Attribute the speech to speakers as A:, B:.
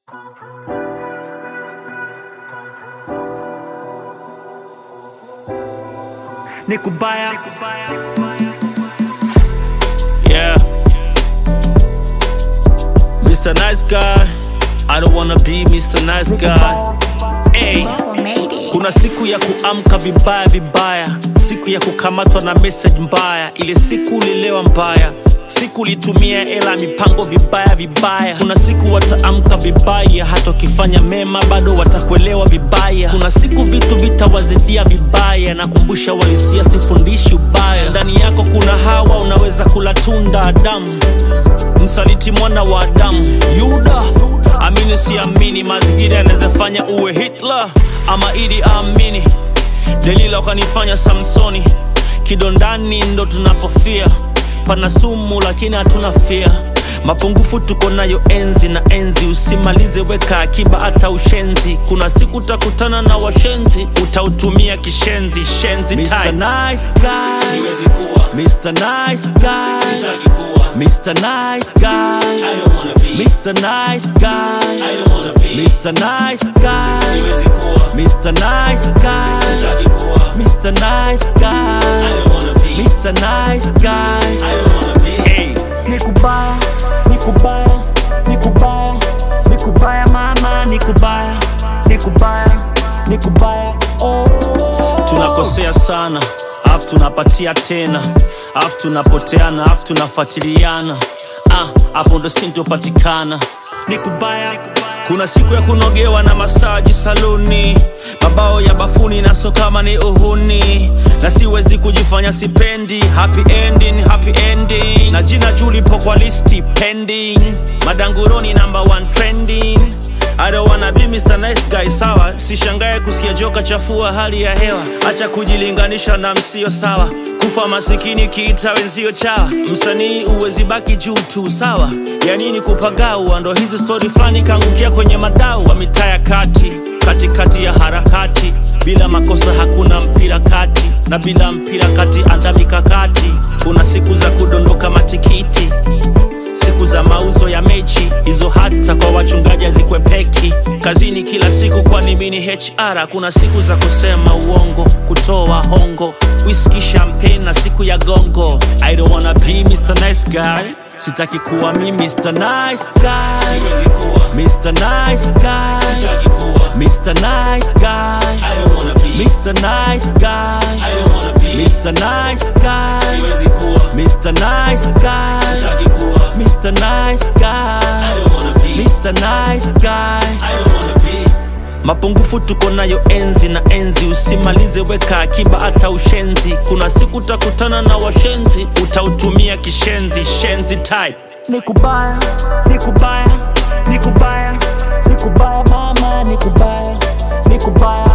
A: Nikubaya. Yeah. Mr. Nice Guy. I don't wanna be Mr. Nice Guy. Hey. Kuna siku ya kuamka vibaya vibaya, siku ya kukamatwa na message mbaya, ile siku ulilewa mbaya, siku litumia hela mipango vibaya vibaya. Kuna siku wataamka vibaya, hata ukifanya mema bado watakuelewa vibaya. Kuna siku vitu vitawazidia vibaya, nakumbusha walisia sifundishi ubaya. Ndani yako kuna Hawa, unaweza kula tunda Adamu, msaliti mwana wa Adamu Yuda. Amini siamini, mazingira yanaweza fanya uwe Hitler ama Idi Amini. Delila ukanifanya Samsoni, kidondani ndo tunapofia. Pana sumu lakini hatuna fear, mapungufu tuko nayo enzi na enzi. Usimalize, weka akiba hata ushenzi. Kuna siku utakutana na washenzi, utautumia kishenzi. Shenzi Mr. Nice Guy, siwezi kuwa Mr. Nice Guy, sitaki kuwa Mr. Nice Guy, I don't wanna be Mr. Nice Guy, I don't wanna be Mr. Nice Guy, siwezi kuwa Mr. Nice Guy, sitaki kuwa Mr. Nice Guy, I don't wanna be Mr. Nice Guy, I don't wanna be. Hey, nikubaya, nikubaya, nikubaya, nikubaya mama, nikubaya, nikubaya, nikubaya. Oh, tunakosea sana, afu tunapatia tena, afu tunapoteana, afu tunafuatiliana. Hapo ndo sintopatikana. Nikubaya. Kuna siku ya kunogewa na masaji saluni, mabao ya bafuni na so kama ni uhuni, na siwezi kujifanya sipendi. Happy ending, happy ending, na jina julipo kwa listi pending. Madanguroni #1 trending. I don't wanna be Mr. Nice Guy, sawa. Sishangae kusikia joka chafua hali ya hewa. Acha kujilinganisha na msio sawa, kufa masikini kiita wenzio chawa. Msanii uwezi baki juu tu, sawa. Ya nini kupagau? Ndo hizi story flani kangukia kwenye madau wa mitaa ya kati, katikati ya harakati. Bila makosa hakuna mpira kati, na bila mpira kati anda mikakati. Kuna siku za kudondoka matikiti, siku za mauzo ya mechi, hizo hata kwa wachungaji hazikwepeki. Kazini kila siku kwani mini HR. Kuna siku za kusema uongo, kutoa hongo, whisky champagne na siku ya gongo. I don't wanna be Mr. Nice Guy, sitaki kuwa mi Mr. Nice Guy, siwezi kuwa Mr. Nice Guy, sitaki kuwa Mr. Nice Guy, I don't wanna be Mr. Nice Guy, I don't wanna be Mr. Nice Guy, siwezi kuwa Mr. Nice Guy, sitaki kuwa Mr. Nice Guy, I don't wanna be Mr. Nice Guy, I don't wanna be. Mapungufu tuko nayo enzi na enzi. Usimalize, weka akiba hata ushenzi. Kuna siku utakutana na washenzi, utautumia kishenzi. Shenzi type. Nikubaya, nikubaya, nikubaya, nikubaya mama, nikubaya, nikubaya.